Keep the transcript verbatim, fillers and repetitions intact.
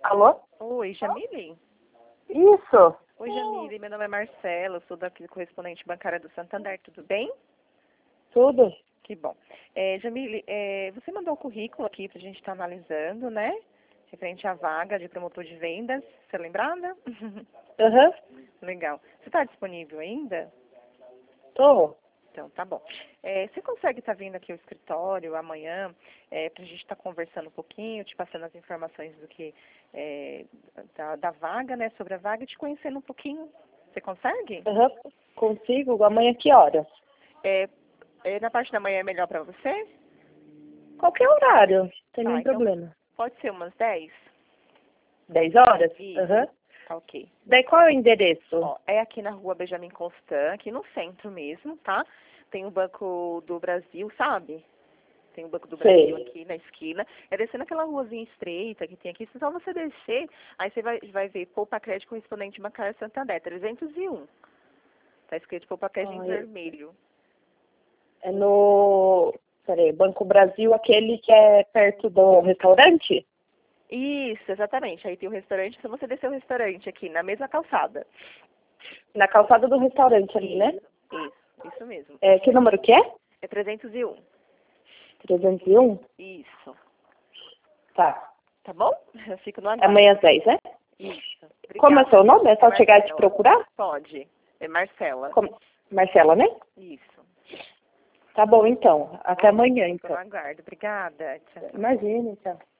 Alô? Oi, Jamile? Isso. Oi, Jamile, meu nome é Marcela, eu sou daqui correspondente bancária do Santander, tudo bem? Tudo? Que bom. É, Jamile, é, você mandou um currículo aqui pra gente estar analisando, né? Referente à vaga de promotor de vendas, você lembrada? Aham. Legal. Você está disponível ainda? Tô. Então, tá bom. É, você consegue estar vindo aqui ao escritório amanhã é, para a gente estar conversando um pouquinho, te passando as informações do que é, da, da vaga, né, sobre a vaga e te conhecendo um pouquinho. Você consegue? Aham. Consigo. Amanhã que horas? É, é, na parte da manhã é melhor para você? Qualquer horário. Não tem Tá, nenhum então problema. pode ser umas dez? Dez horas? Isso. Aham. Tá ok. Daí qual é o endereço? Ó, é aqui na rua Benjamin Constant, aqui no centro mesmo, tá? Tem o Banco do Brasil, sabe? Tem o Banco do Sei. Brasil aqui na esquina. É descendo aquela ruazinha estreita que tem aqui. Se só você descer, aí você vai, vai ver Poupa Crédito Correspondente Bancário Santander, trezentos e um. Tá escrito Poupa Crédito em Ai, vermelho. é no... Peraí, Banco Brasil, aquele que é perto do restaurante? Isso, exatamente. Aí tem o restaurante. Se você descer o restaurante aqui, na mesma calçada. Na calçada do restaurante ali, né? Isso, isso mesmo. É, que número que é? É trezentos e um. trezentos e um? Isso. Tá. Tá bom? Eu fico no aguardo. Amanhã às dez, né? Isso. Como é o Obrigada. seu nome? É só É chegar e te Marcela. procurar? Pode. É Marcela. Como... Marcela, né? Isso. Tá bom, então. Até Bom, amanhã, fico no então. aguardo. Obrigada. Tchau, tchau. Imagina, então.